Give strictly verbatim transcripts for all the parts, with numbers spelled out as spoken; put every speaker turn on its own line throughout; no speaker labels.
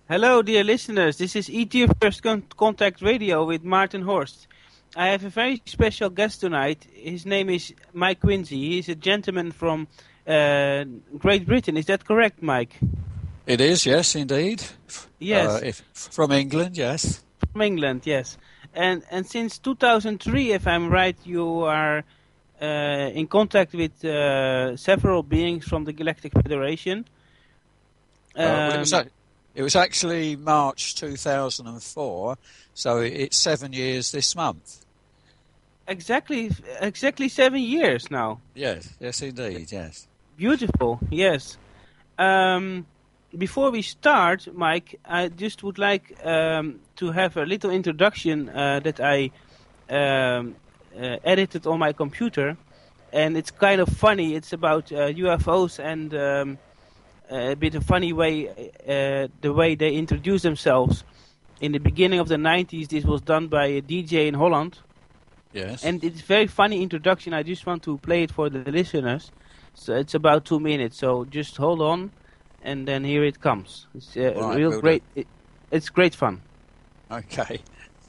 Hello, dear listeners. This is E T First Con- Contact Radio with Martin Horst. I have a very special guest tonight. His name is Mike Quincy. He's a gentleman from uh, Great Britain. Is that correct, Mike?
It is, yes, indeed.
Yes.
Uh, if, from England, yes.
From England, yes. And and since two thousand three, if I'm right, you are uh, in contact with uh, several beings from the Galactic Federation.
Um, uh, well, it, was, it was actually March two thousand four, so it's seven years this month.
Exactly, exactly seven years now.
Yes, yes, indeed, yes.
Beautiful, yes. Um, before we start, Mike, I just would like um, to have a little introduction uh, that I um, uh, edited on my computer, and it's kind of funny. It's about uh, U F Os and um, a bit of funny way, uh, the way they introduce themselves. In the beginning of the nineties, this was done by a D J in Holland.
Yes.
And it's a very funny introduction. I just want to play it for the listeners. So it's about two minutes. So just hold on, and then here it comes. It's uh,
right,
real great. It, it's great fun.
Okay.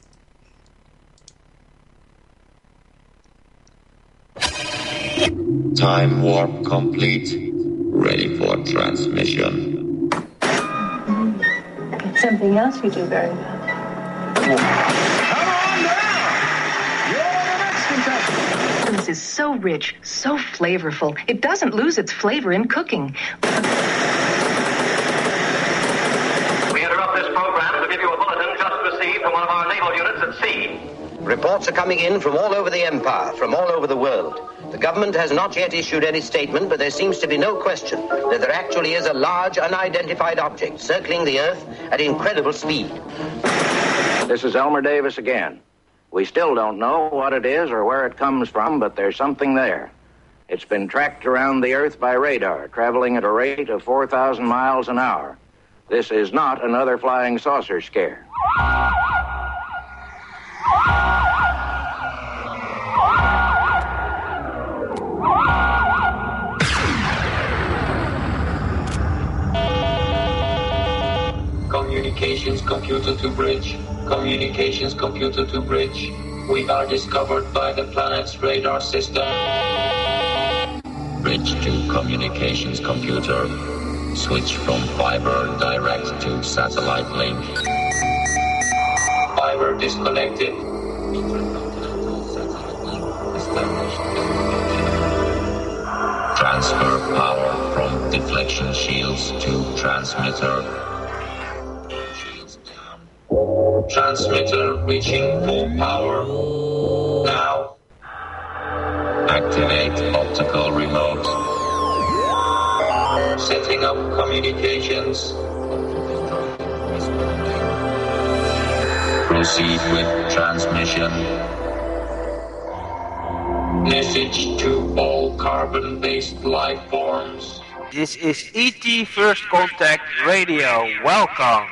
Time warp complete. Ready for transmission.
It's something else you do very well.
Come on down! You're the next contestant.
This is so rich, so flavorful. It doesn't lose its flavor in cooking.
We interrupt this program to give you a bulletin just received from one of our naval units at sea.
Reports are coming in from all over the Empire, from all over the world. The government has not yet issued any statement, but there seems to be no question that there actually is a large, unidentified object circling the Earth at incredible speed.
This is Elmer Davis again. We still don't know what it is or where it comes from, but there's something there. It's been tracked around the Earth by radar, traveling at a rate of four thousand miles an hour. This is not another flying saucer scare.
Communications computer to bridge. Communications computer to bridge. We are discovered by the planet's radar system. Bridge to communications computer. Switch from fiber direct to satellite link. Fiber disconnected. Intercontinental satellite link established. Transfer power from deflection shields to transmitter. Transmitter reaching full power. Now. Activate optical remote. Setting up communications. Proceed with transmission. Message to all carbon-based life forms.
This is E T First Contact Radio. Welcome.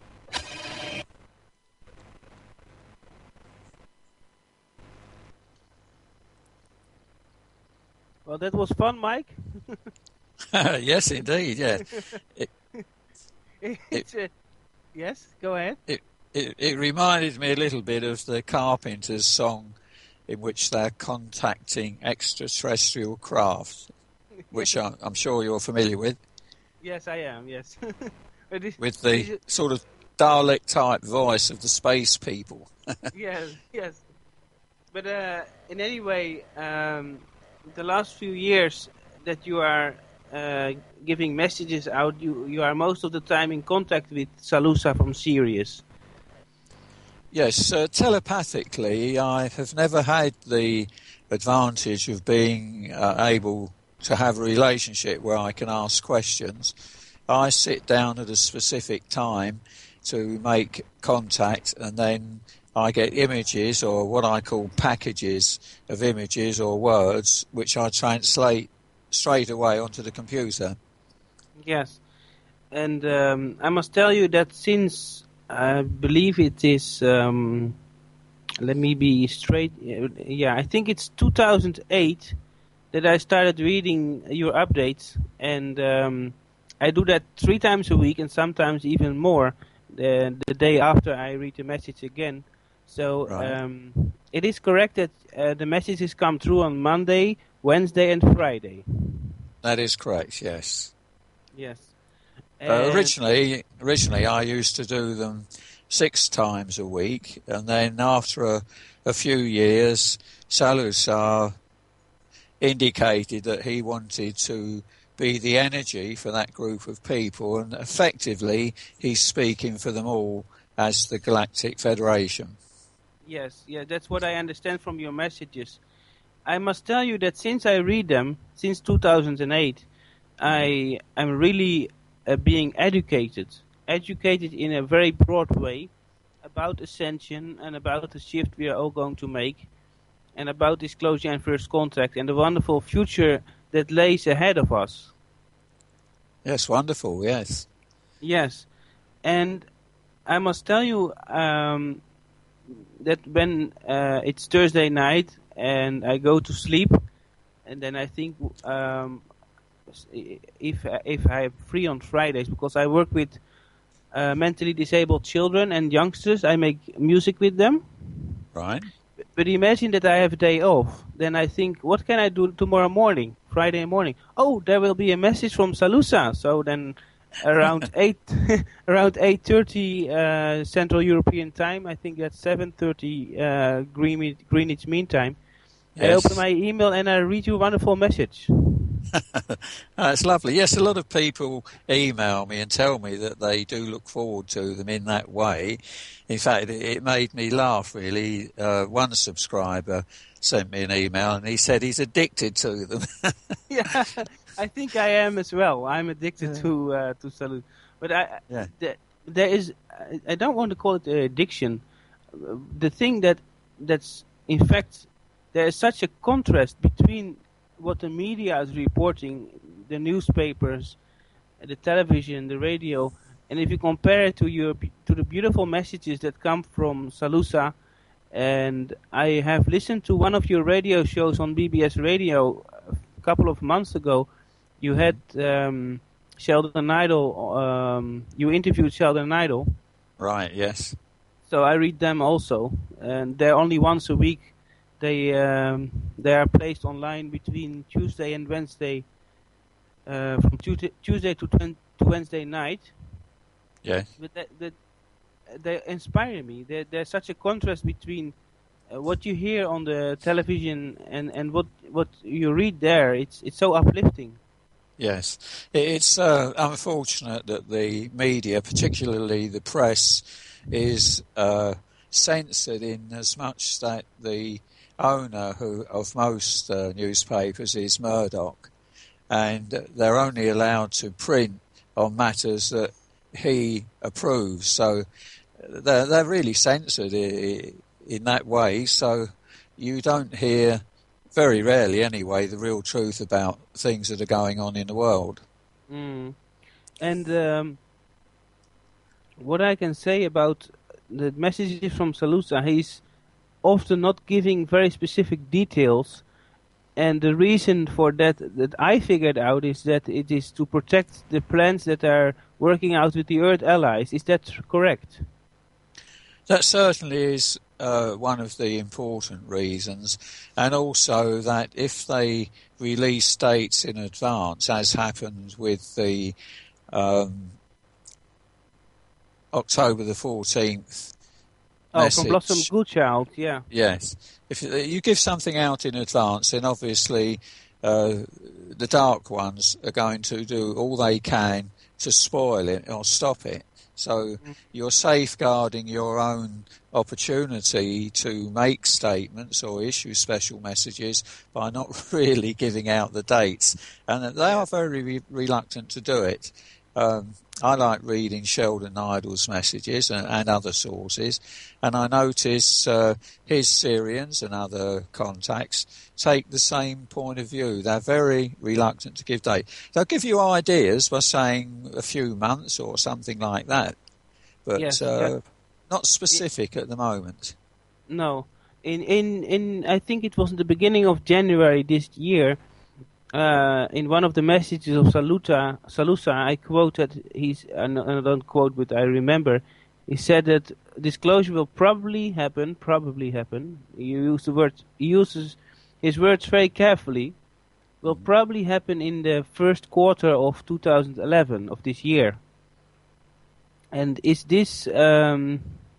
Well, that was fun, Mike.
Yes, indeed. Yeah. It,
it's a, yes, go ahead.
It, it it reminded me a little bit of the Carpenters song, in which they're contacting extraterrestrial craft, which I'm, I'm sure you're familiar with.
Yes, I am. Yes. this,
with the
this,
sort of Dalek type voice of the space people.
Yes, yes. But uh, in any way. Um, The last few years that you are uh, giving messages out, you, you are most of the time in contact with Salusa from Sirius.
Yes, uh, telepathically, I have never had the advantage of being uh, able to have a relationship where I can ask questions. I sit down at a specific time to make contact, and then I get images, or what I call packages of images or words, which I translate straight away onto the computer.
Yes, and um, I must tell you that since I believe it is, um, let me be straight, yeah, I think it's two thousand eight that I started reading your updates, and um, I do that three times a week and sometimes even more. the, the day after I read the message again. So
Right.
um, it is correct that uh, the messages come through on Monday, Wednesday, and Friday.
That is correct, yes.
Yes.
Uh,
And-
originally, originally I used to do them six times a week, and then after a, a few years, Salusar indicated that he wanted to be the energy for that group of people, and effectively he's speaking for them all as the Galactic Federation.
Yes, yeah, that's what I understand from your messages. I must tell you that since I read them, since two thousand eight, I am really uh, being educated, educated in a very broad way about Ascension and about the shift we are all going to make, and about Disclosure and First Contact and the wonderful future that lays ahead of us.
Yes, wonderful, yes.
Yes, and I must tell you um, that when uh, it's Thursday night and I go to sleep, and then I think um, if if I'm free on Fridays, because I work with uh, mentally disabled children and youngsters, I make music with them.
Right.
But imagine that I have a day off. Then I think, what can I do tomorrow morning, Friday morning? Oh, there will be a message from Salusa. So then, around eight, around eight thirty uh, Central European time, I think that's seven thirty uh, Greenwich, Greenwich Mean Time. I
Yes.
open my email and I read you a wonderful message.
That's lovely. Yes, a lot of people email me and tell me that they do look forward to them in that way. In fact, it, it made me laugh, really. Uh, one subscriber sent me an email and he said he's addicted to them.
Yeah, I think I am as well. I'm addicted to uh, to Salute, but I
Yeah.
th- there is I, I don't want to call it uh, addiction. Uh, The thing that that's in fact there is such a contrast between what the media is reporting, the newspapers, the television, the radio, and if you compare it to your to the beautiful messages that come from Salusa. And I have listened to one of your radio shows on B B S Radio a couple of months ago. You had um, Sheldon Idle. Um, you interviewed Sheldon Idle.
Right, yes.
So I read them also, and they're only once a week. They um, they are placed online between Tuesday and Wednesday, uh, from Tuesday, Tuesday to, twen- to Wednesday night.
Yeah.
But that, that they inspire me. There, there's such a contrast between uh, what you hear on the television and, and what what you read there. It's it's so uplifting.
Yes. It- It's uh, unfortunate that the media, particularly the press, is uh, censored in as much that the owner who of most uh, newspapers is Murdoch, and they're only allowed to print on matters that he approves. So they're, they're really censored i- in that way. So you don't hear, very rarely anyway, the real truth about things that are going on in the world.
Mm. And um, what I can say about the messages from Salusa, he's often not giving very specific details. And the reason for that that I figured out is that it is to protect the plans that are working out with the Earth allies. Is that correct?
That certainly is uh, one of the important reasons, and also that if they release dates in advance, as happened with the um, October the fourteenth
Oh,
message.
from Blossom Goodchild, yeah.
Yes. If you give something out in advance, then obviously uh, the Dark Ones are going to do all they can to spoil it or stop it. So you're safeguarding your own opportunity to make statements or issue special messages by not really giving out the dates. And they are very re- reluctant to do it. Um, I like reading Sheldon Idle's messages and, and other sources, and I notice uh, his Syrians and other contacts take the same point of view. They're very reluctant to give date. They'll give you ideas by saying a few months or something like that, but
Yes,
uh,
yeah.
not specific at the moment.
No. In, in, in, I think it was in the beginning of January this year, uh, in one of the messages of Saluta, Salusa, I quoted, he's, I don't quote, but I remember, he said that disclosure will probably happen, probably happen. He used the word, he uses his words very carefully. Will probably happen in the first quarter of two thousand eleven of this year. And is this um,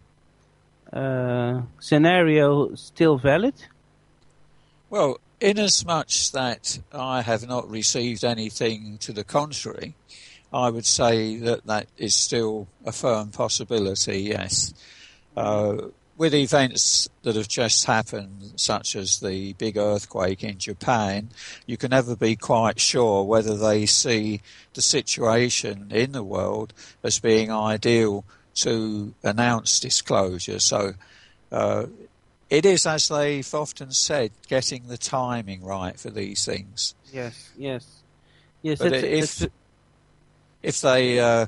uh, scenario still valid?
Well, inasmuch that I have not received anything to the contrary, I would say that that is still a firm possibility, yes. Uh, with events that have just happened, such as the big earthquake in Japan, you can never be quite sure whether they see the situation in the world as being ideal to announce disclosure. So uh, it is, as they've often said, getting the timing right for these things.
Yes, yes. yes.
But
that's,
if,
that's,
if they uh,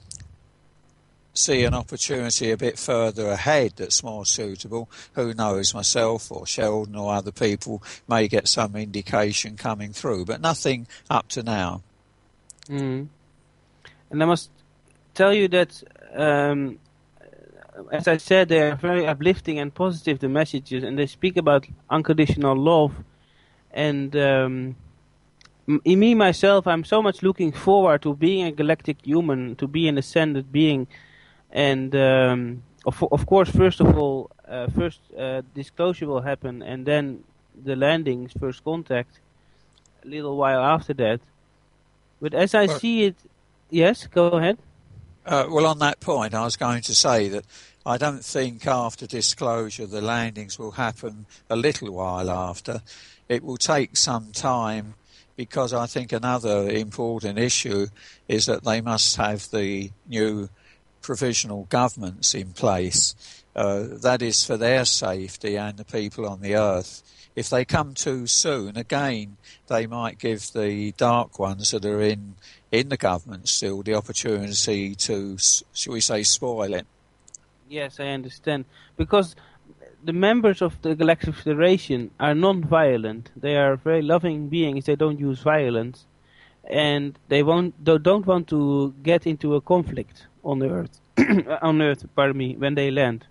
see an opportunity a bit further ahead that's more suitable, who knows, myself or Sheldon or other people may get some indication coming through, but nothing up to now.
Mm. And I must tell you that, um, as I said, they are very uplifting and positive, the messages, and they speak about unconditional love. And um, in me, myself, I'm so much looking forward to being a galactic human, to be an ascended being. And um, of, of course, first of all, uh, first uh, disclosure will happen, and then the landings, first contact, a little while after that. But as I
well,
see it, yes, go ahead.
Uh, well, on that point, I was going to say that I don't think after disclosure the landings will happen a little while after. It will take some time, because I think another important issue is that they must have the new provisional governments in place. Uh, that is for their safety and the people on the earth. If they come too soon, again, they might give the dark ones that are in, in the government still the opportunity to, shall we say, spoil it.
Yes, I understand. Because the members of the Galactic Federation are non-violent. They are very loving beings. They don't use violence. And they won't, they don't want to get into a conflict on Earth, on Earth, pardon me, when they land.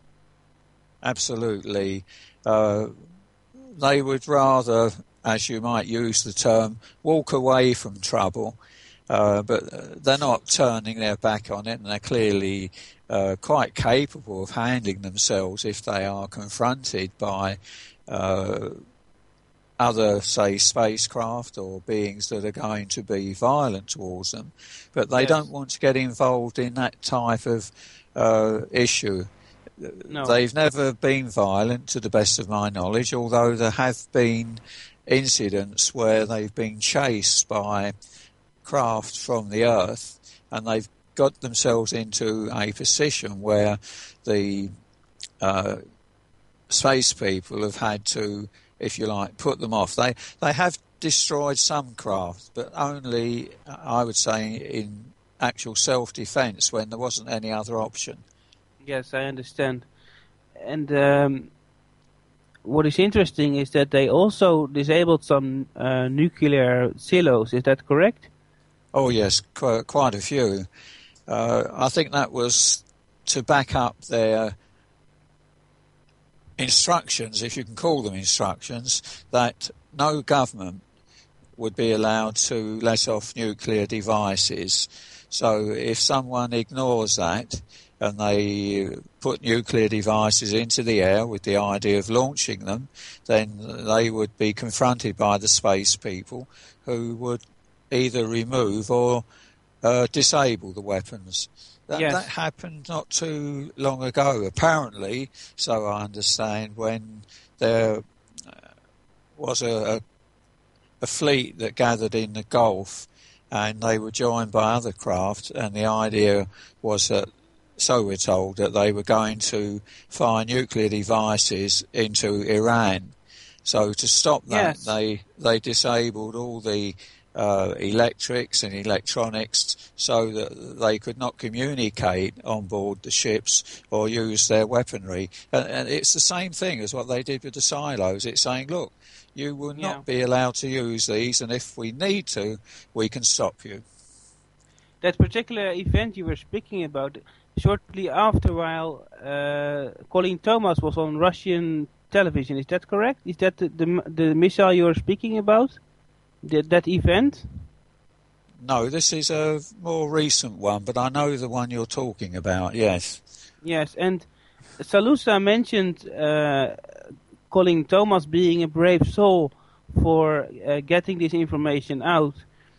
Absolutely. Uh, they would rather, as you might use the term, walk away from trouble, uh, but they're not turning their back on it, and they're clearly uh, quite capable of handling themselves if they are confronted by uh, other, say, spacecraft or beings that are going to be violent towards them. But they
yes.
don't want to get involved in that type of uh, issue.
No.
They've never been violent, to the best of my knowledge, although there have been incidents where they've been chased by craft from the Earth, and they've got themselves into a position where the uh, space people have had to, if you like, put them off. They they have destroyed some craft, but only, I would say, in actual self-defence when there wasn't any other option.
Yes, I understand. And um, what is interesting is that they also disabled some uh, nuclear silos. Is that correct?
Oh, yes, qu- quite a few. Uh, I think that was to back up their instructions, if you can call them instructions, that no government would be allowed to let off nuclear devices. So if someone ignores that, and they put nuclear devices into the air with the idea of launching them, then they would be confronted by the space people, who would either remove or uh, disable the weapons. That,
yes.
that happened not too long ago, apparently, so I understand, when there was a, a, a fleet that gathered in the Gulf, and they were joined by other craft, and the idea was that, so we're told, that they were going to fire nuclear devices into Iran. So to stop that,
yes.
they they disabled all the uh, electrics and electronics so that they could not communicate on board the ships or use their weaponry. And, and it's the same thing as what they did with the silos. It's saying, look, you will not
yeah.
be allowed to use these, and if we need to, we can stop you.
That particular event you were speaking about, shortly after a while, uh, Colleen Thomas was on Russian television. Is that correct? Is that the the, the missile you're speaking about? That that event?
No, this is a more recent one, but I know the one you're talking about, yes.
Yes, and Salusa mentioned uh, Colleen Thomas being a brave soul for uh, getting this information out.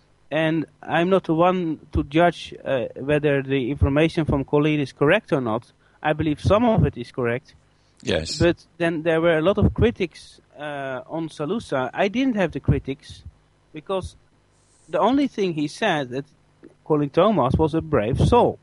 And I'm not the one to judge uh, whether the information from Colleen is correct or not. I believe some of it is correct.
Yes.
But then there were a lot of critics uh, on Salusa. I didn't have the critics because the only thing he said that Colleen Thomas was a brave soul.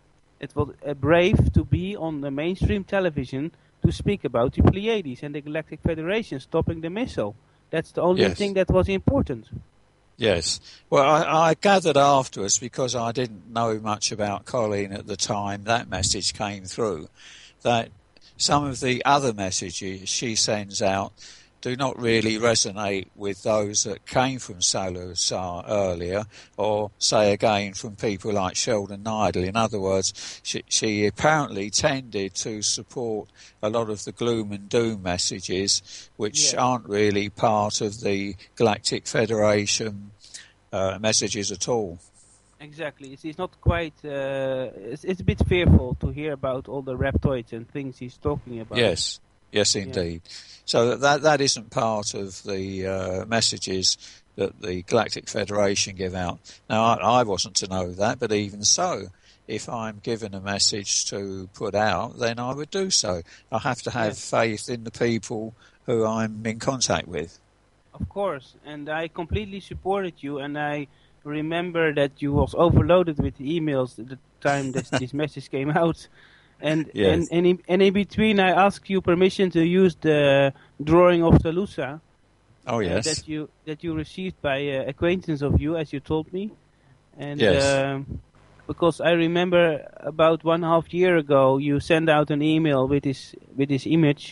It was uh, brave to be on the mainstream television to speak about the Pleiades and the Galactic Federation stopping the missile. That's the only
Yes.
thing that was important.
Yes. Well, I, I gathered afterwards, because I didn't know much about Colleen at the time that message came through, that some of the other messages she sends out do not really resonate with those that came from Salusa earlier, or say again from people like Sheldon Neidl. In other words, she, she apparently tended to support a lot of the gloom and doom messages, which
Yeah.
aren't really part of the Galactic Federation uh, messages at all.
Exactly. It's, it's not quite... Uh, it's, it's a bit fearful to hear about all the reptoids and things he's talking about.
Yes, yes indeed. So that that isn't part of the uh, messages that the Galactic Federation give out. Now, I, I wasn't to know that, but even so, if I'm given a message to put out, then I would do so. I have to have
Yes.
faith in the people who I'm in contact with.
Of course. And I completely supported you, and I remember that you was overloaded with emails at the time this, this message came out. And,
Yes.
and, and, in, and in between, I asked you permission to use the drawing of Salusa.
Oh,
uh,
yes.
that you that you received by uh, acquaintance of you, as you told me. And
Yes.
um, because I remember about one half year ago, you sent out an email with this with this image,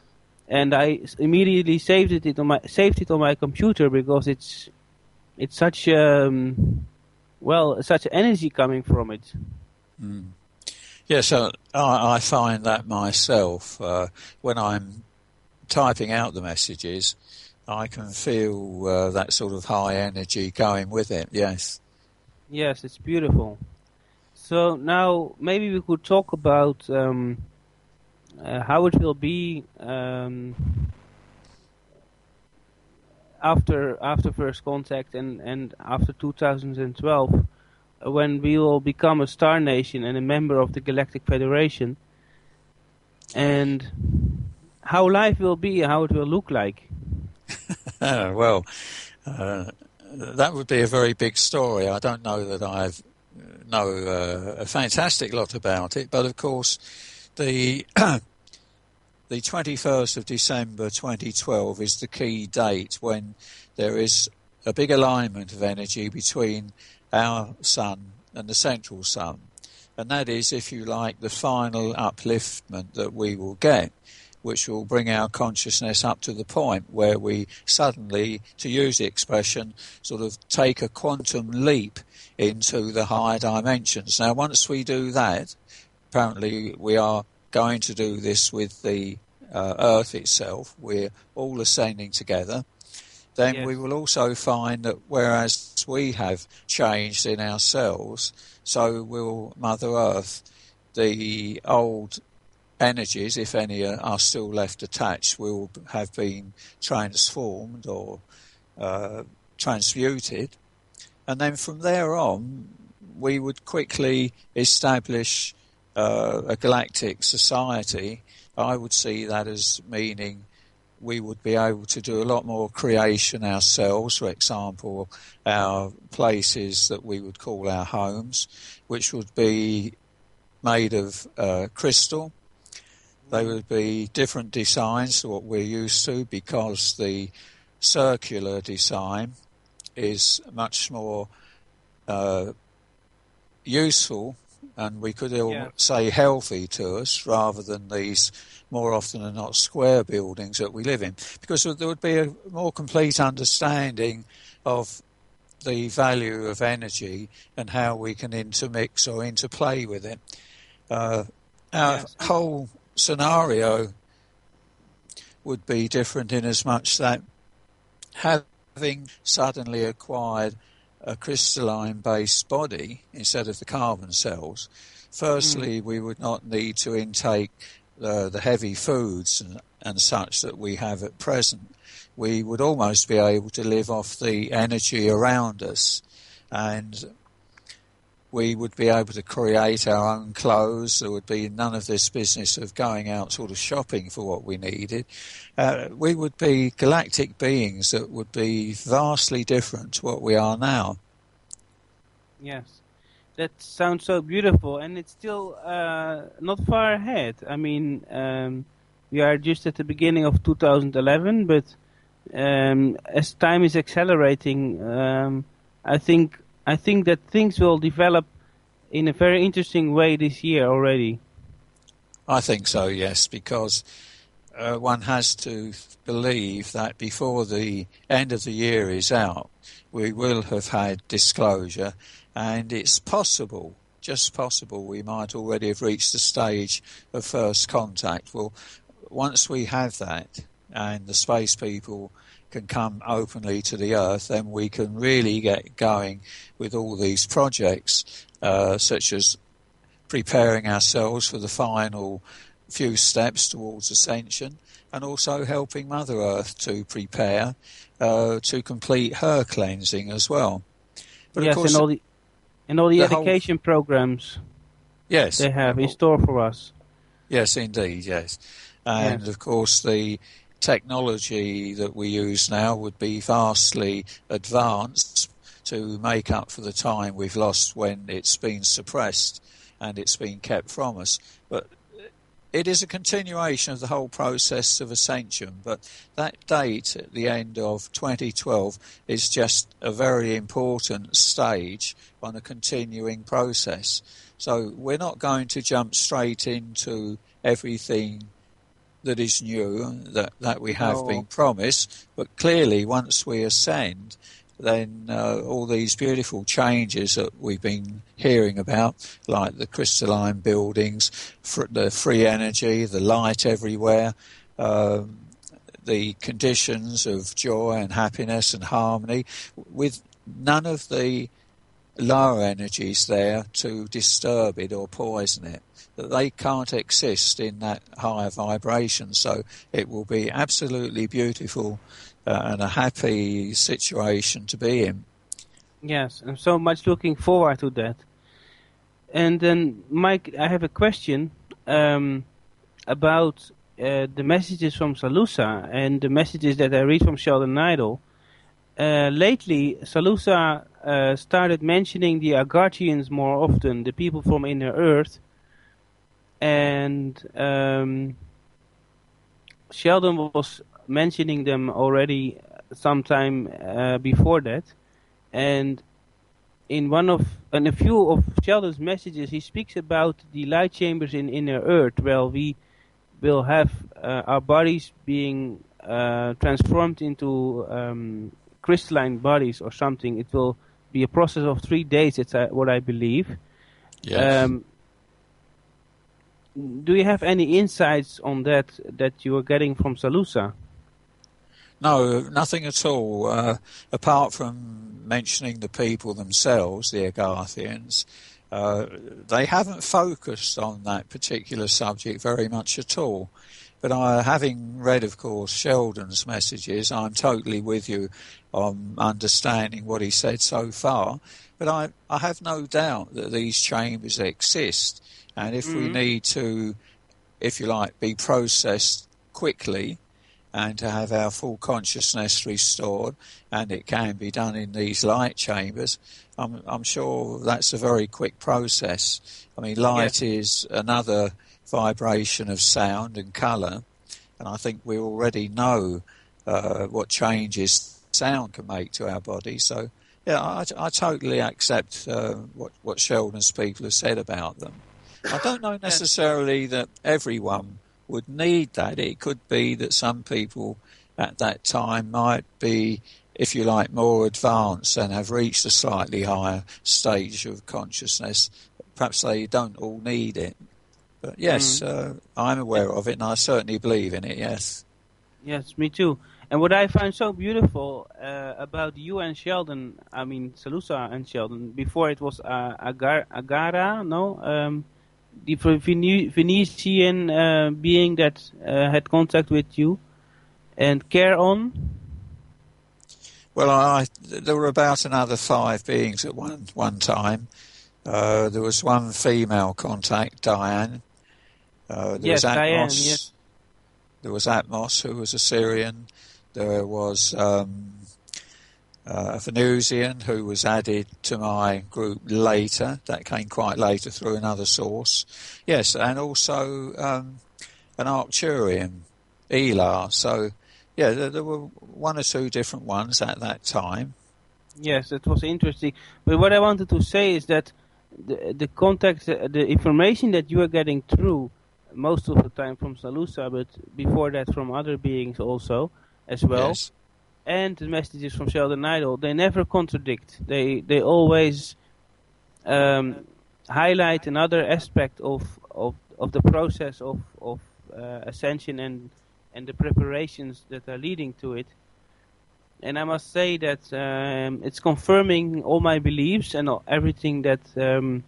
and I s- immediately saved it on my saved it on my computer because it's it's such um, well such energy coming from it.
Mm. Yeah, so I, I find that myself uh, when I'm typing out the messages, I can feel uh, that sort of high energy going with it. Yes.
Yes, it's beautiful. So now maybe we could talk about um, uh, how it will be um, after after First Contact and, and after two thousand twelve, uh, when we will become a star nation and a member of the Galactic Federation, and how life will be, how it will look like.
Well, uh, that would be a very big story. I don't know that I know uh, a fantastic lot about it, but of course, the the twenty-first of December twenty twelve is the key date when there is a big alignment of energy between our sun and the central sun, and that is, if you like, the final upliftment that we will get, which will bring our consciousness up to the point where we suddenly, to use the expression, sort of take a quantum leap into the higher dimensions. Now, once we do that, apparently we are going to do this with the uh, Earth itself. We're all ascending together. Then
Yes.
we will also find that whereas we have changed in ourselves, so will Mother Earth. The old energies, if any are still left attached, will have been transformed or uh, transmuted. And then from there on, we would quickly establish uh, a galactic society. I would see that as meaning we would be able to do a lot more creation ourselves. For example, our places that we would call our homes, which would be made of uh, crystal. They would be different designs to what we're used to, because the circular design is much more uh, useful, and we could all
Yeah.
say healthy to us, rather than these more often than not square buildings that we live in, because there would be a more complete understanding of the value of energy and how we can intermix or interplay with it. Uh, our
Yes.
whole scenario would be different in as much that having suddenly acquired a crystalline-based body instead of the carbon cells, firstly, mm. we would not need to intake uh, the heavy foods and, and such that we have at present. We would almost be able to live off the energy around us, and we would be able to create our own clothes. There would be none of this business of going out sort of shopping for what we needed. Uh, we would be galactic beings that would be vastly different to what we are now.
Yes, that sounds so beautiful, and it's still uh, not far ahead. I mean, um, we are just at the beginning of two thousand eleven, but um, as time is accelerating, um, I think I think that things will develop in a very interesting way this year already.
I think so, yes, because uh, one has to believe that before the end of the year is out, we will have had disclosure, and it's possible, just possible, we might already have reached the stage of first contact. Well, once we have that, and the space people can come openly to the Earth, then we can really get going with all these projects, uh, such as preparing ourselves for the final few steps towards ascension, and also helping Mother Earth to prepare uh, to complete her cleansing as well. But
yes,
of course,
and all the and all the,
the
education
whole,
programs
yes,
they have in store for us.
Yes, indeed, yes. And
yes.
of course the technology that we use now would be vastly advanced to make up for the time we've lost when it's been suppressed and it's been kept from us. But it is a continuation of the whole process of ascension, but that date at the end of twenty twelve is just a very important stage on a continuing process. So we're not going to jump straight into everything that is new, that, that we have
no.
been promised, but clearly once we ascend, then uh, all these beautiful changes that we've been hearing about, like the crystalline buildings, fr- the free energy, the light everywhere, um, the conditions of joy and happiness and harmony, with none of the lower energies there to disturb it or poison it, that they can't exist in that higher vibration. So it will be absolutely beautiful uh, and a happy situation to be in.
Yes, I'm so much looking forward to that. And then, Mike, I have a question um, about uh, the messages from Salusa and the messages that I read from Sheldon Idle. Uh, lately, Salusa uh, started mentioning the Agarthians more often, the people from Inner Earth, and um, Sheldon was mentioning them already sometime uh, before that. And in one of, in a few of Sheldon's messages, he speaks about the light chambers in Inner Earth, where we will have uh, our bodies being uh, transformed into um, crystalline bodies or something. It will be a process of three days. It's uh, what I believe.
Yes.
Um, do you have any insights on that that you are getting from Salusa?
No, nothing at all, uh, apart from mentioning the people themselves, the Agarthians. Uh, they haven't focused on that particular subject very much at all. But I, having read, of course, Sheldon's messages, I'm totally with you on understanding what he said so far. But I, I have no doubt that these chambers exist. And if mm-hmm. we need to, if you like, be processed quickly and to have our full consciousness restored, and it can be done in these light chambers, I'm, I'm sure that's a very quick process. I mean, light yeah. is another vibration of sound and colour, and I think we already know uh, what changes sound can make to our body. So, yeah, I, I totally accept uh, what, what Sheldon's people have said about them. I don't know necessarily that everyone would need that. It could be that some people at that time might be, if you like, more advanced and have reached a slightly higher stage of consciousness. Perhaps they don't all need it. But yes,
Mm.
uh, I'm aware of it, and I certainly believe in it, yes.
Yes, me too. And what I find so beautiful uh, about you and Sheldon, I mean Salusa and Sheldon, before it was uh, Agar- Agara, no? Um, the Vene- Venetian uh, being that uh, had contact with you, and Care On.
Well, I, there were about another five beings at one one time. Uh, there was one female contact, Diane. Uh, there
Yes,
was Atmos.
Diane, yes.
There was Atmos, who was a Syrian. There was um, uh, a Venusian, who was added to my group later. That came quite later through another source. Yes, and also um, an Arcturian, Elar. So, yeah, there, there were one or two different ones at that time.
Yes, it was interesting. But what I wanted to say is that the, the contact, uh, the information that you are getting through, most of the time from Salusa, but before that from other beings also, as well,
Yes.
and the messages from Sheldon Idol, they never contradict. They they always um, highlight another aspect of of, of the process of of uh, ascension and and the preparations that are leading to it. And I must say that um, it's confirming all my beliefs and all, everything that um,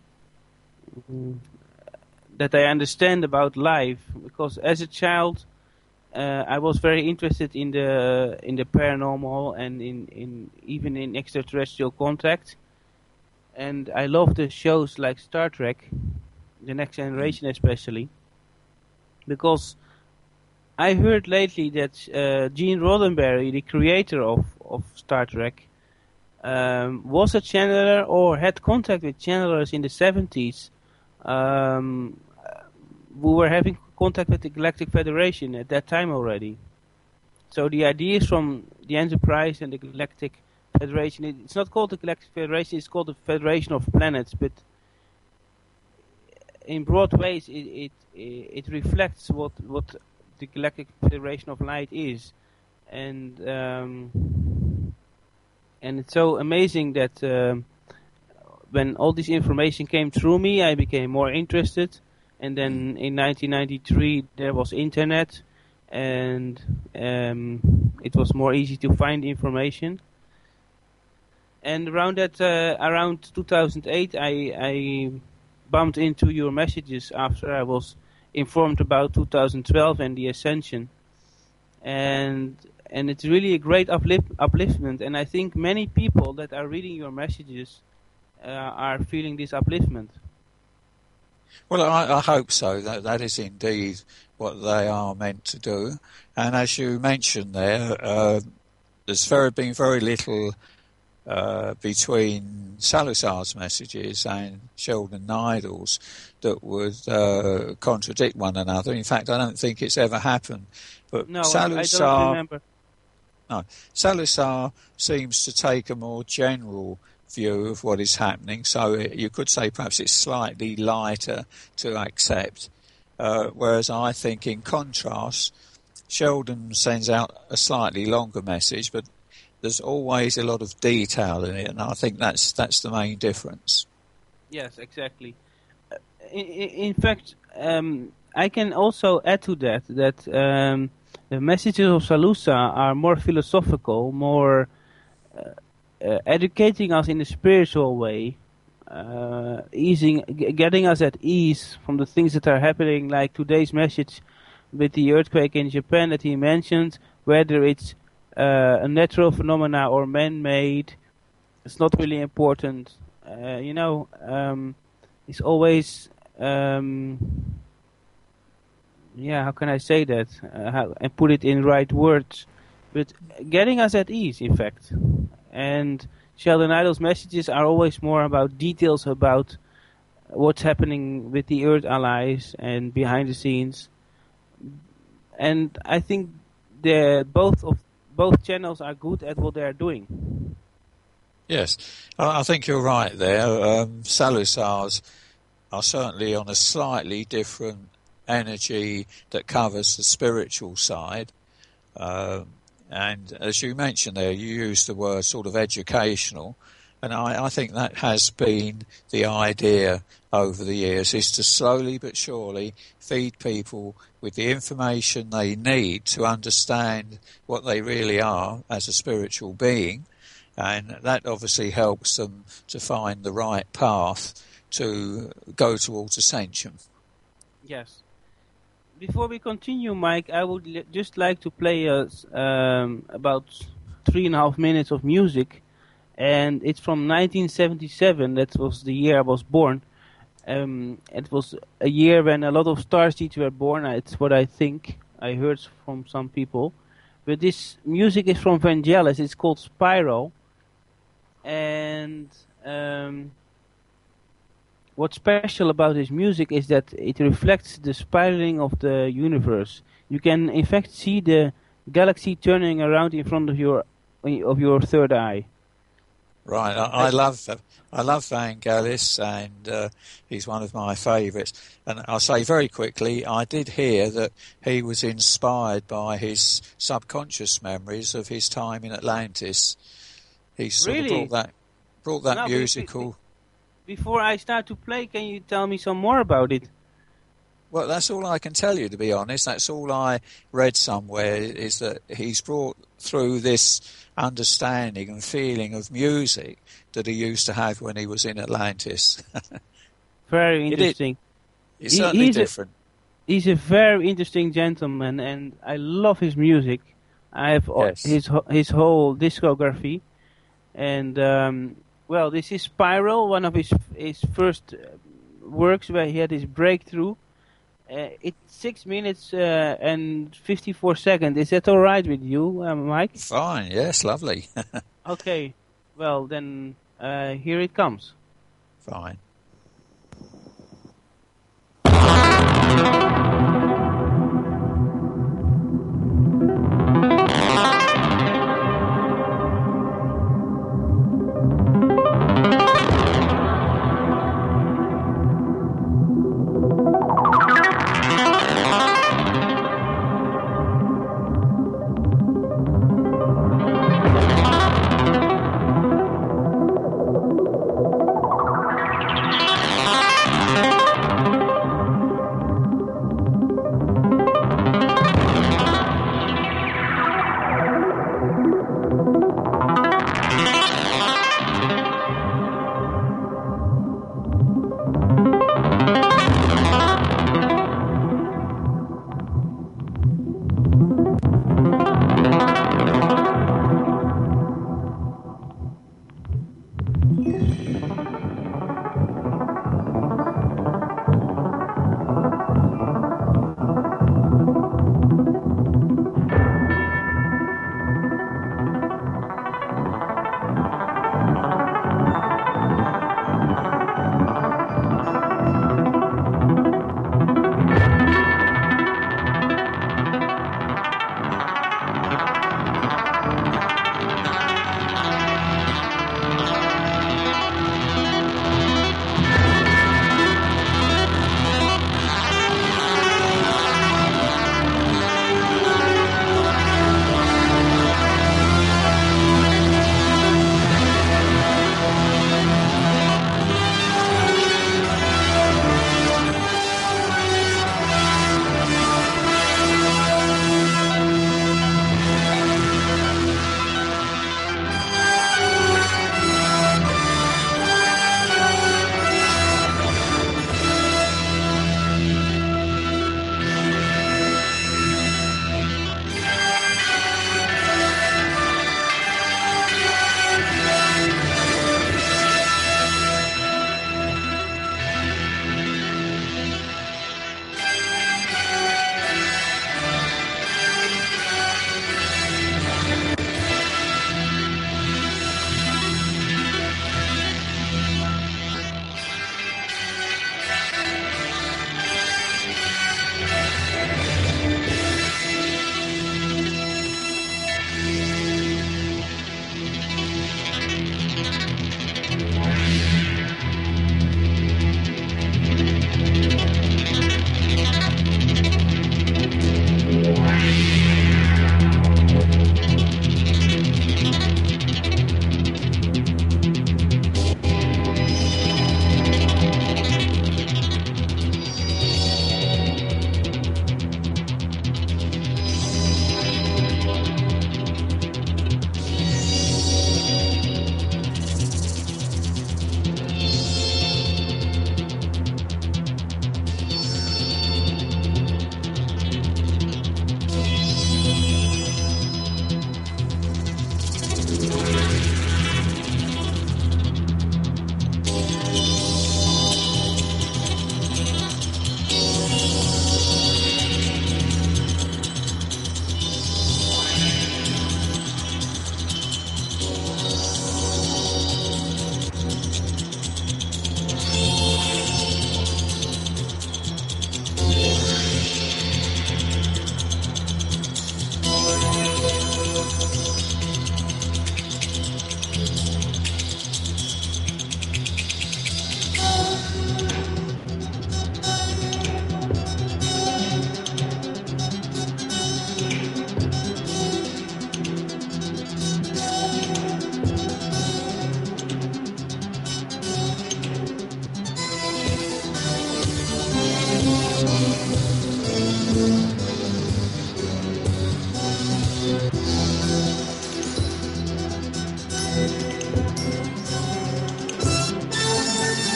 that I understand about life. Because as a child, uh, I was very interested in the in the paranormal and in, in even in extraterrestrial contact. And I love the shows like Star Trek, The Next Generation especially, because I heard lately that uh, Gene Roddenberry, the creator of, of Star Trek, um, was a channeler or had contact with channelers in the seventies um, who were having contact with the Galactic Federation at that time already. So the ideas from the Enterprise and the Galactic Federation, it's not called the Galactic Federation, it's called the Federation of Planets, but in broad ways it it, it reflects what what the Galactic Federation of Light is, and um, and it's so amazing that um, when all this information came through me, I became more interested, and then in nineteen ninety-three there was internet, and um, it was more easy to find information. And around that, uh, around two thousand eight, I, I bumped into your messages after I was informed about two thousand twelve and the Ascension, and and it's really a great uplift, upliftment. And I think many people that are reading your messages uh, are feeling this upliftment.
Well, I, I hope so. That that is indeed what they are meant to do. And as you mentioned there, uh, there's very been very little Uh, between Salazar's messages and Sheldon Idol's that would uh, contradict one another. In fact, I don't think it's ever happened. But
No,
Salazar,
I don't remember.
No, Salazar seems to take a more general view of what is happening. So it, you could say perhaps it's slightly lighter to accept. Uh, whereas I think, in contrast, Sheldon sends out a slightly longer message, but there's always a lot of detail in it, and I think that's that's the main difference.
Yes, exactly. Uh, in, in fact, um, I can also add to that that um, the messages of Salusa are more philosophical, more uh, uh, educating us in a spiritual way, uh, easing, g- getting us at ease from the things that are happening, like today's message with the earthquake in Japan that he mentioned, whether it's Uh, a natural phenomena or man-made, it's not really important. Uh, you know, um, it's always, um, yeah, how can I say that? Uh, how, and put it in right words. But getting us at ease, in fact. And Sheldon Idol's messages are always more about details about what's happening with the Earth allies and behind the scenes. And I think the both of Both channels are good at what they are doing.
Yes, I think you're right there. Um, Salazar's are certainly on a slightly different energy that covers the spiritual side. Um, and as you mentioned there, you used the word sort of educational. And I, I think that has been the idea over the years, is to slowly but surely feed people with the information they need to understand what they really are as a spiritual being. And that obviously helps them to find the right path to go towards ascension.
Yes. Before we continue, Mike, I would li- just like to play us um, about three and a half minutes of music. And it's from nineteen seventy-seven. That was the year I was born. Um, it was a year when a lot of starseeds were born. It's what I think. I heard from some people. But this music is from Vangelis. It's called Spiral. And um, what's special about this music is that it reflects the spiraling of the universe. You can, in fact, see the galaxy turning around in front of your of your third eye.
Right, I, I love I love Vangelis, and uh, he's one of my favourites. And I'll say very quickly, I did hear that he was inspired by his subconscious memories of his time in Atlantis. He sort
Really?
of brought that brought that
No,
musical.
Before I start to play, can you tell me some more about it?
Well, that's all I can tell you, to be honest. That's all I read somewhere, is that he's brought through this understanding and feeling of music that he used to have when he was in Atlantis.
Very
It
interesting.
It's
He-
certainly
he's a-
different.
He's a very interesting gentleman, and I love his music. I have all-
Yes.
his ho- his whole discography, and um, well, this is Spiral, one of his his first uh, works where he had his breakthrough. Uh, it's six minutes uh, and fifty-four seconds. Is that all right with you, uh, Mike?
Fine, yes, lovely.
Okay. Well, then uh, here it comes.
Fine.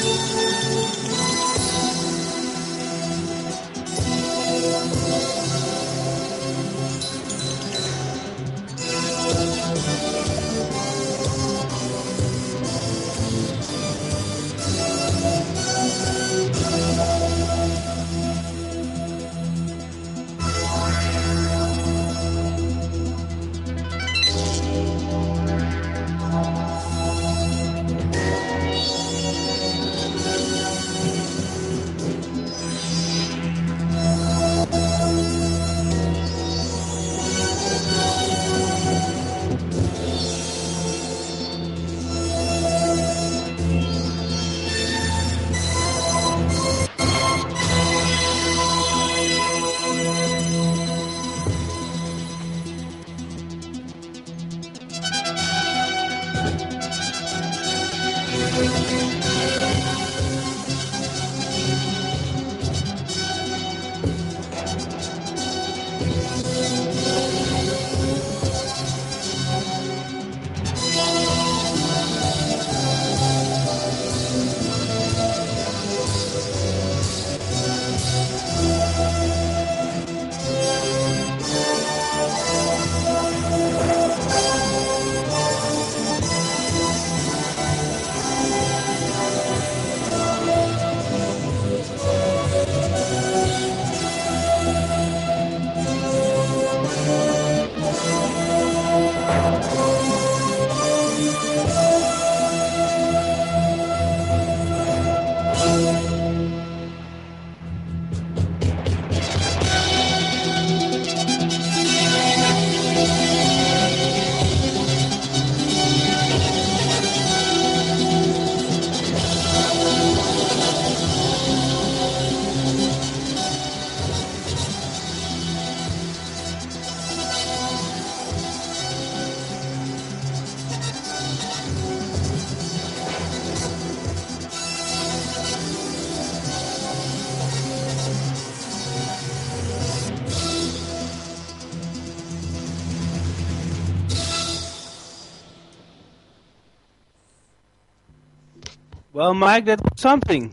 Well, Mike, that was something.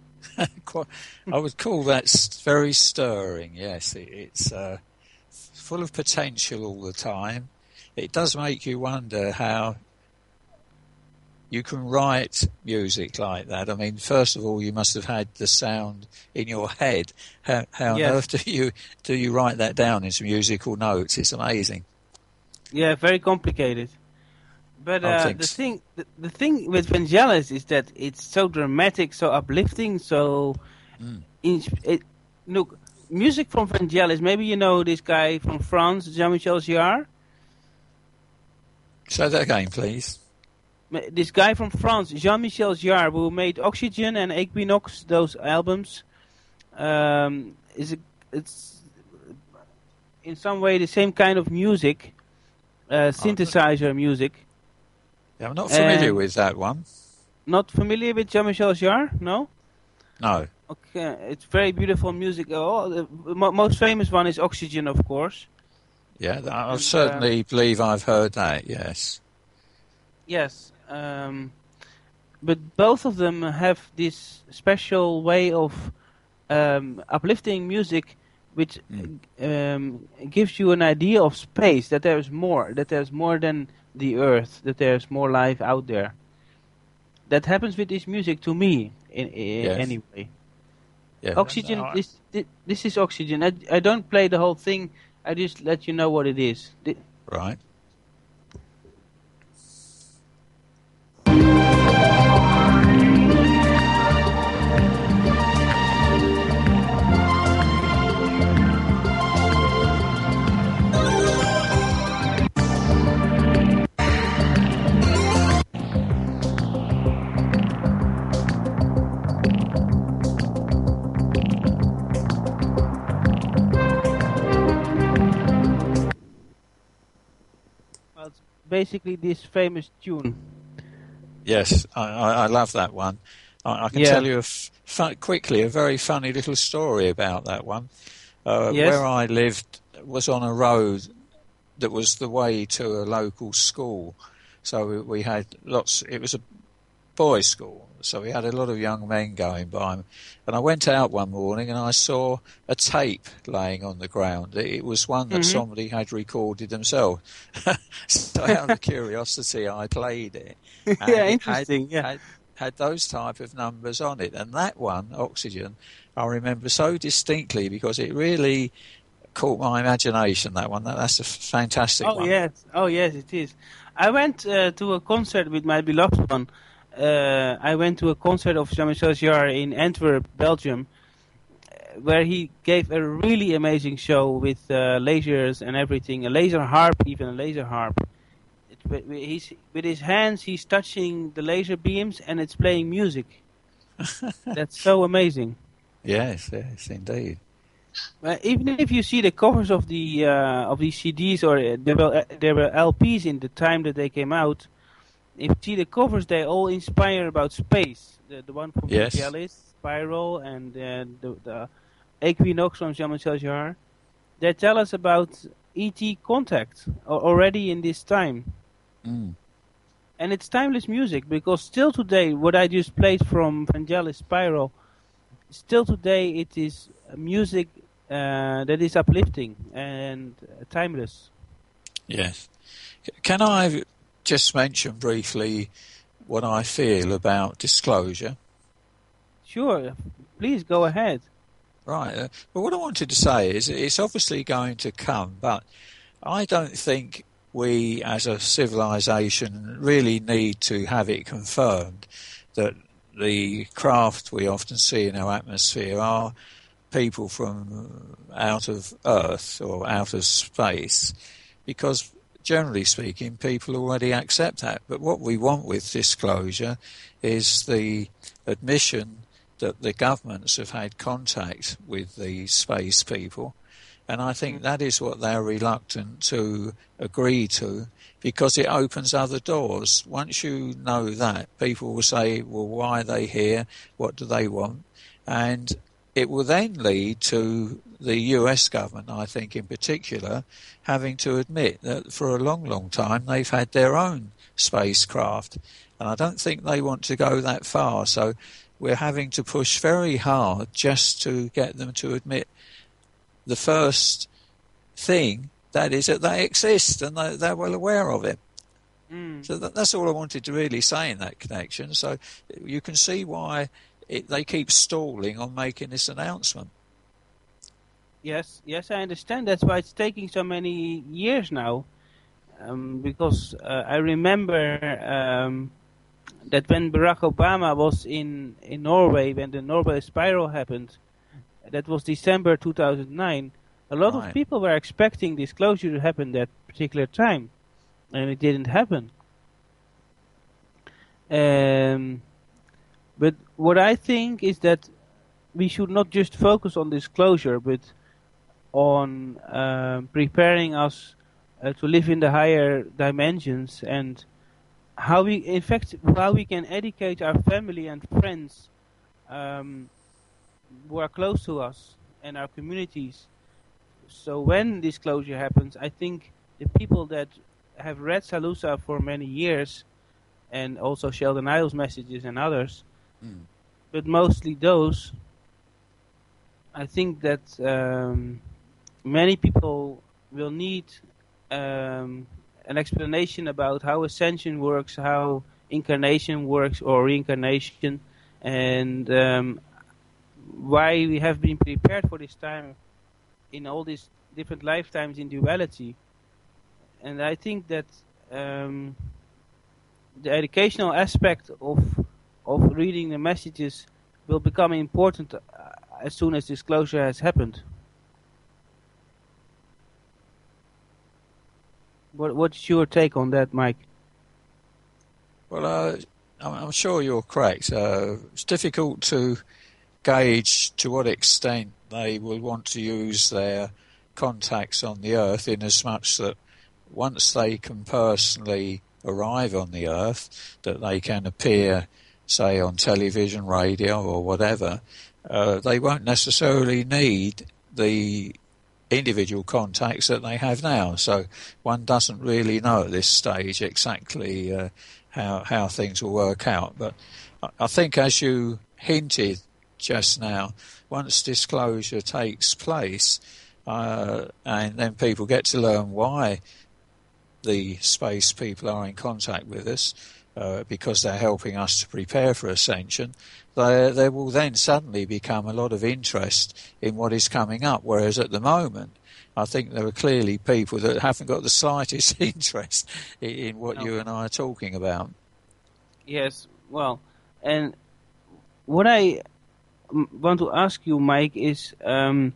I would call that s- very stirring, yes. It, it's uh, full of potential all the time. It does make you wonder how you can write music like that. I mean, first of all, you must have had the sound in your head. How, how
Yes.
on earth do you, do you write that down into musical notes? It's amazing.
Yeah, very complicated. But
Oh,
uh, the
thanks.
thing, the, the thing with Vangelis is that it's so dramatic, so uplifting, so.
Mm.
In, it, look, music from Vangelis. Maybe you know this guy from France, Jean-Michel Jarre.
Say that again, please.
Ma- This guy from France, Jean-Michel Jarre, who made Oxygen and Equinox, those albums, um, is a, it's in some way the same kind of music, uh, synthesizer music.
Yeah, I'm not familiar
Um,
with that one.
Not familiar with Jean-Michel Jarre? No?
No.
Okay, it's very beautiful music. Oh, the mo- most famous one is Oxygen, of course.
Yeah, th- I
And,
certainly believe I've heard that, yes.
Yes, um, but both of them have this special way of um, uplifting music, which um, gives you an idea of space, that there's more, that there's more than the earth, that there's more life out there. That happens with this music to me, in, in
Yes.
anyway.
Yeah,
Oxygen,
no, I-
this, this this is Oxygen. I, I don't play the whole thing, I just let you know what it is. Thi-
Right.
Well, it's basically this famous tune.
Yes, I, I, I love that one. I, I can
Yeah.
tell you a f- fu- quickly a very funny little story about that one. Uh,
Yes.
Where I lived was on a road that was the way to a local school. So we, we had lots, it was a boys' school, so we had a lot of young men going by. And I went out one morning and I saw a tape laying on the ground. It was one that mm-hmm. somebody had recorded themselves. So out of curiosity, I played it. And
yeah,
it
interesting.
Had,
yeah.
had, had those type of numbers on it. And that one, Oxygen, I remember so distinctly because it really caught my imagination, that one. That, that's a fantastic
oh,
one.
Yes. Oh, yes, it is. I went uh, to a concert with my beloved one. Uh, I went to a concert of Jean-Michel Jarre in Antwerp, Belgium, where he gave a really amazing show with uh, lasers and everything, a laser harp, even a laser harp. It, he's, with his hands, he's touching the laser beams and it's playing music. That's so amazing.
Yes, yes, indeed.
Uh, even if you see the covers of the uh, of these C Ds, or uh, there were uh, there were L Ps in the time that they came out, if you see the covers, they all inspire about space. The the one from
yes.
Vangelis, Spiral, and uh, the, the Equinox from Jean-Michel Jarre, they tell us about E T contact already in this time.
Mm.
And it's timeless music, because still today, what I just played from Vangelis, Spiral, still today it is music uh, that is uplifting and uh, timeless.
Yes. Can I just mention briefly what I feel about disclosure?
Sure. Please go ahead.
Right. Uh, but what I wanted to say is it's obviously going to come, but I don't think we as a civilization really need to have it confirmed that the craft we often see in our atmosphere are people from out of Earth or out of space, because generally speaking, people already accept that. But what we want with disclosure is the admission that the governments have had contact with the space people, and I think that is what they're reluctant to agree to, because it opens other doors. Once you know that, people will say, well, why are they here? What do they want? And it will then lead to the U S government, I think in particular, having to admit that for a long, long time they've had their own spacecraft. And I don't think they want to go that far. So we're having to push very hard just to get them to admit the first thing, that is that they exist and they, they're well aware of it. Mm. So that, that's all I wanted to really say in that connection. So you can see why it, they keep stalling on making this announcement.
Yes, yes, I understand. That's why it's taking so many years now. Um, because uh, I remember um, that when Barack Obama was in, in Norway, when the Norway Spiral happened, that was December two thousand nine, a lot right. of people were expecting disclosure to happen that particular time, and it didn't happen. Um, but what I think is that we should not just focus on disclosure, but on uh, preparing us uh, to live in the higher dimensions, and how we, in fact, how we can educate our family and friends um, who are close to us and our communities. So when disclosure happens, I think the people that have read Salusa for many years, and also Sheldon Idle's messages and others, mm. but mostly those, I think that um, many people will need um, an explanation about how ascension works, how incarnation works, or reincarnation, and um, why we have been prepared for this time in all these different lifetimes in duality. And I think that um, the educational aspect of of reading the messages will become important uh, as soon as disclosure has happened. What what's your take on that, Mike?
Well, uh, I'm sure you're correct. Uh, it's difficult to gauge to what extent they will want to use their contacts on the Earth, in as much that once they can personally arrive on the Earth, that they can appear, say, on television, radio, or whatever, uh, they won't necessarily need the individual contacts that they have now. So one doesn't really know at this stage exactly uh, how how things will work out. But I think, as you hinted just now, once disclosure takes place, uh, and then people get to learn why the space people are in contact with us, uh, because they're helping us to prepare for ascension, there, there will then suddenly become a lot of interest in what is coming up, whereas at the moment, I think there are clearly people that haven't got the slightest interest in, in what no. you and I are talking about.
Yes, well, and what I want to ask you, Mike, is um,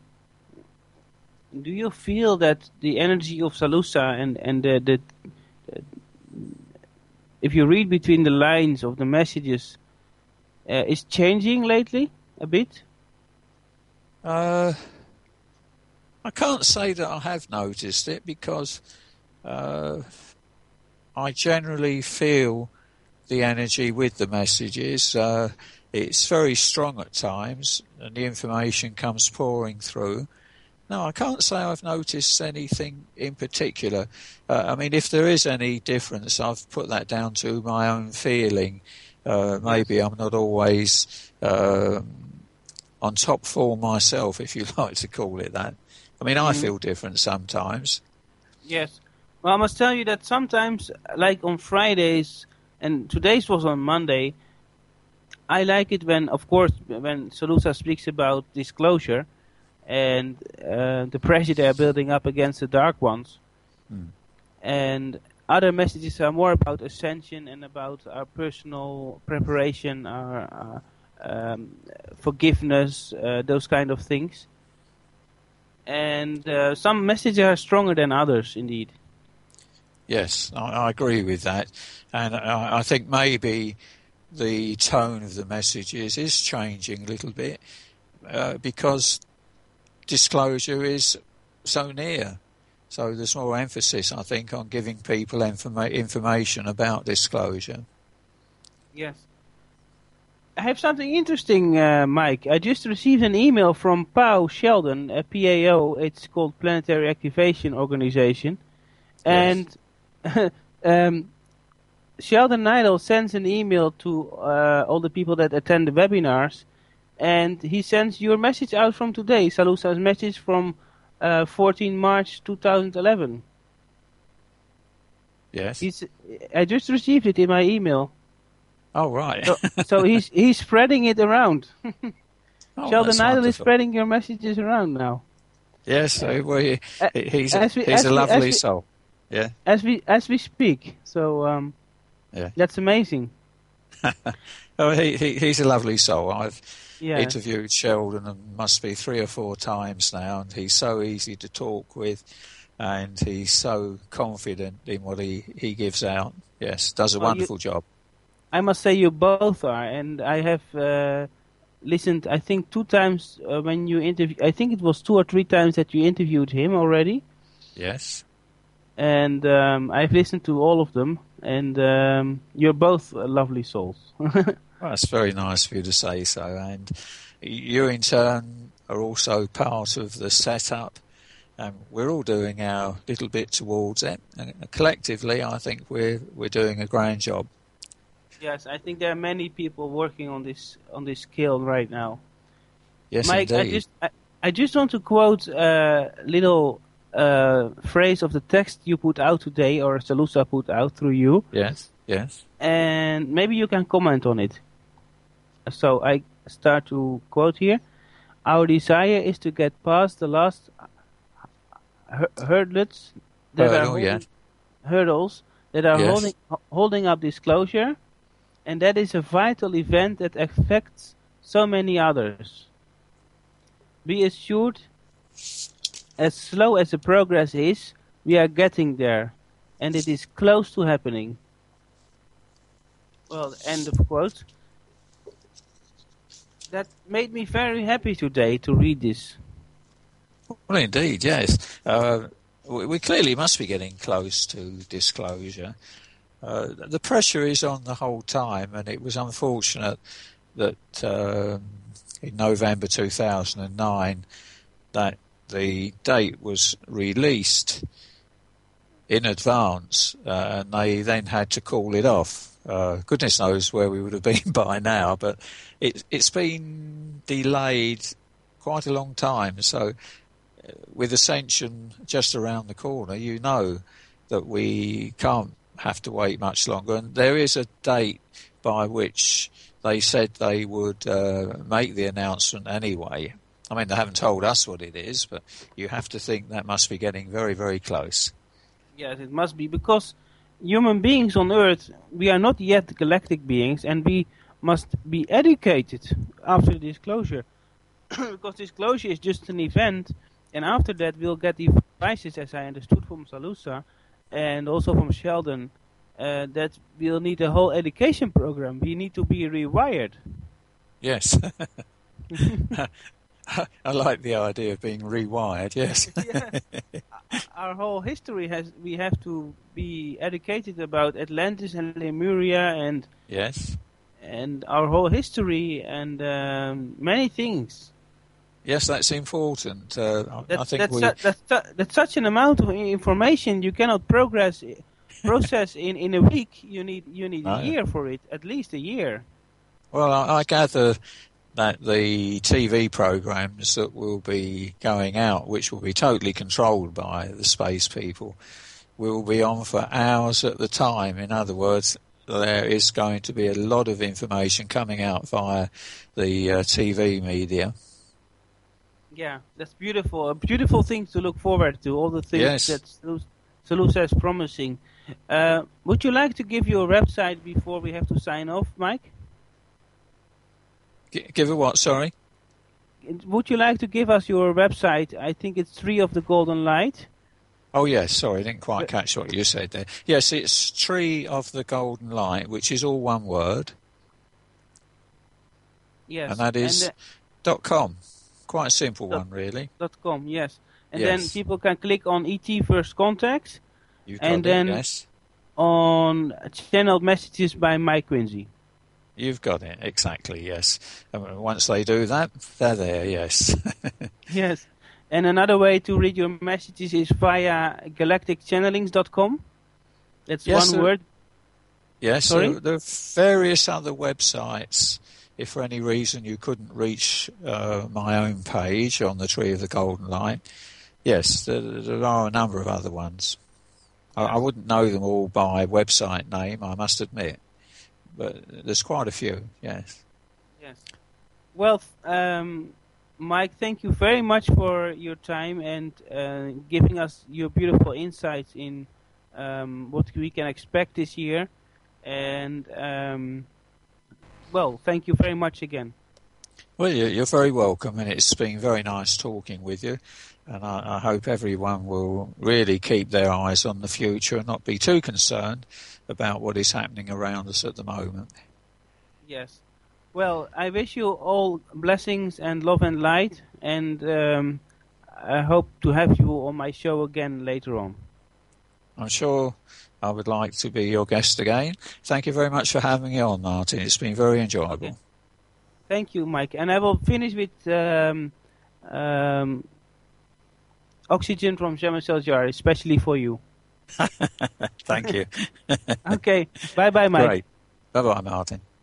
do you feel that the energy of Salusa and, and the, the, the if you read between the lines of the messages, uh, is changing lately a bit?
Uh, I can't say that I have noticed it, because uh, I generally feel the energy with the messages. Uh, it's very strong at times, and the information comes pouring through. No, I can't say I've noticed anything in particular. Uh, I mean, if there is any difference, I've put that down to my own feeling. Uh, maybe I'm not always uh, on top form myself, if you like to call it that. I mean, I mm. feel different sometimes.
Yes. Well, I must tell you that sometimes, like on Fridays, and today's was on Monday, I like it when, of course, when Salusa speaks about disclosure and uh, the pressure they are building up against the Dark Ones. Mm. And other messages are more about ascension and about our personal preparation, our, our um, forgiveness, uh, those kind of things. And uh, some messages are stronger than others, indeed.
Yes, I, I agree with that. And I, I think maybe the tone of the messages is changing a little bit uh, because disclosure is so near. So there's more emphasis, I think, on giving people informa- information about disclosure.
Yes. I have something interesting, uh, Mike. I just received an email from P A O Sheldon, a P A O. It's called Planetary Activation Organization.
Yes.
And um, Sheldon Nidal sends an email to uh, all the people that attend the webinars, and he sends your message out from today, Salusa's message from uh, fourteenth March two thousand eleven.
Yes.
He's, I just received it in my email.
Oh, right.
so, so he's he's spreading it around.
oh,
Sheldon Nidal is
wonderful.
spreading your messages around now.
Yes, uh, well, he,
uh,
he's,
we,
he's a
we,
lovely
we,
soul. Yeah.
As we as we speak, so um,
yeah,
that's amazing.
oh, he, he he's a lovely soul. I've
yeah.
interviewed Sheldon, and must be three or four times now, and he's so easy to talk with, and he's so confident in what he, he gives out. Yes, does a
well,
wonderful
you,
job.
I must say you both are, and I have uh, listened. I think two times uh, when you interview. I think it was two or three times that you interviewed him already.
Yes.
And um, I've listened to all of them, and um, you're both uh, lovely souls.
Well, that's very nice for you to say so. And you, in turn, are also part of the setup, and we're all doing our little bit towards it. And collectively, I think we're we're doing a grand job.
Yes, I think there are many people working on this on this scale right now.
Yes,
Mike,
indeed.
I just I, I just want to quote a little uh, phrase of the text you put out today, or Salusa put out through you.
Yes, yes.
And maybe you can comment on it. So I start to quote here. Our desire is to get past the last hurdles that
Hurdle,
are holding,
yeah.
hurdles that are
Yes.
holding holding up disclosure, and that is a vital event that affects so many others. Be assured, as slow as the progress is, we are getting there, and it is close to happening. Well, end of quote. That made me very happy today to read this.
Well, indeed, yes. Uh, we, we clearly must be getting close to disclosure. Uh, the pressure is on the whole time, and it was unfortunate that um, in November two thousand nine that the date was released in advance, uh, and they then had to call it off. Uh, goodness knows where we would have been by now, but it, it's been delayed quite a long time. So uh, with Ascension just around the corner, you know that we can't have to wait much longer. And there is a date by which they said they would uh, make the announcement anyway. I mean, they haven't told us what it is, but you have to think that must be getting very, very close.
Yes, it must be, because human beings on Earth, we are not yet galactic beings, and we must be educated after disclosure. Because disclosure is just an event, and after that we'll get the devices, as I understood from Salusa, and also from Sheldon, uh, that we'll need a whole education program. We need to be rewired.
Yes. I like the idea of being rewired, yes.
Yeah. Our whole history has, we have to be educated about Atlantis and Lemuria and
yes,
and our whole history and um, many things.
Yes, that's important. Uh,
that's,
I think
that's,
we...
su- that's, su- that's such an amount of information you cannot progress process in, in a week. You need you need
no.
a year for it, at least a year.
Well, I, I gather that the T V programs that will be going out, which will be totally controlled by the space people, will be on for hours at the time. In other words, there is going to be a lot of information coming out via the uh, T V media.
Yeah, that's beautiful. A beautiful thing to look forward to, all the things
yes.
that Salusa is promising. Uh, would you like to give your website before we have to sign off, Mike?
Give a what, sorry?
Would you like to give us your website? I think it's Tree of the Golden Light.
Oh, yes, sorry, I didn't quite catch what you said there. Yes, it's Tree of the Golden Light, which is all one word.
Yes.
And that is
and, uh,
dot .com. Quite a simple
dot,
one, really.
Dot .com, yes. And
yes.
then people can click on E T First Contact.
You've got
and
it,
then
yes.
on Channeled Messages by Mike Quincy.
You've got it, exactly, yes. And once they do that, they're there, yes.
Yes. And another way to read your messages is via galactic channelings dot com. That's
yes,
one
uh,
word.
Yes,
Sorry?
there, there are various other websites. If for any reason you couldn't reach uh, my own page on the Tree of the Golden Light, yes, there, there are a number of other ones. I, I wouldn't know them all by website name, I must admit. But there's quite a few, yes.
Yes. Well, um, Mike, thank you very much for your time and uh, giving us your beautiful insights in um, what we can expect this year. And, um, well, thank you very much again.
Well, you're very welcome, and it's been very nice talking with you. And I, I hope everyone will really keep their eyes on the future and not be too concerned about what is happening around us at the moment.
Yes. Well, I wish you all blessings and love and light, and um, I hope to have you on my show again later on.
I'm sure I would like to be your guest again. Thank you very much for having me on, Martin. It's been very enjoyable.
Okay. Thank you, Mike. And I will finish with um, um, Oxygen from Jean-Michel Jarre, especially for you.
Thank you.
Okay. Bye-bye, Mike.
Great. Bye-bye, Martin.